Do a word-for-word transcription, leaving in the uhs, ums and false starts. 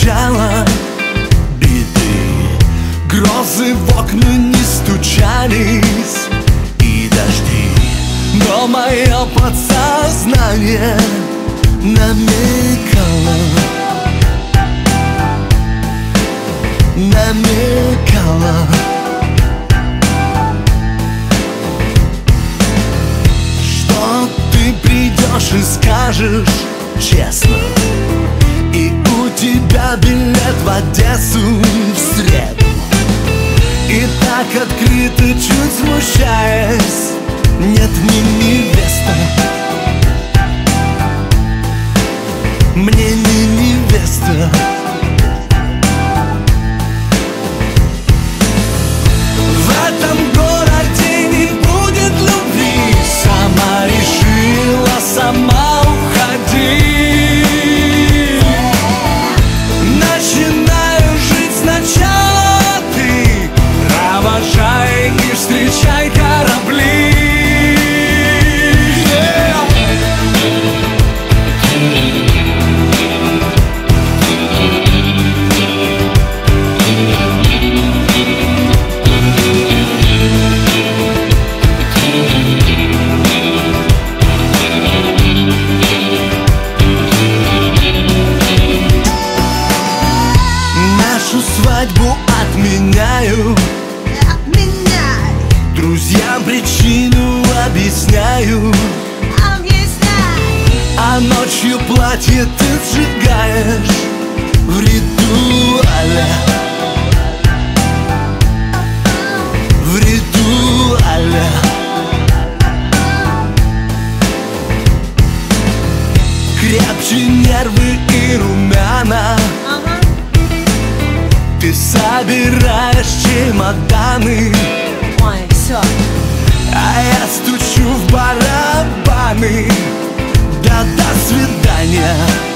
начала беды. Грозы в окна не стучались и дожди, но мое подсознание намекало, намекало, что ты придешь и скажешь честно, и у тебя билет в Одессу в среду. И так открыто, чуть смущаясь: нет, мне невеста, мне не невеста. В этом городе не будет любви. Сама решила, сама уходи. Начинаю жить сначала ты. Провожай и встречай корабли. Свадьбу отменяю, отменяй. Друзьям причину объясняю, объясняй. А ночью платье ты сжигаешь в ритуале, в ритуале. Крепче нервы и румяна. Ты собираешь чемоданы, Ой, все. а я стучу в барабаны. Да до свидания.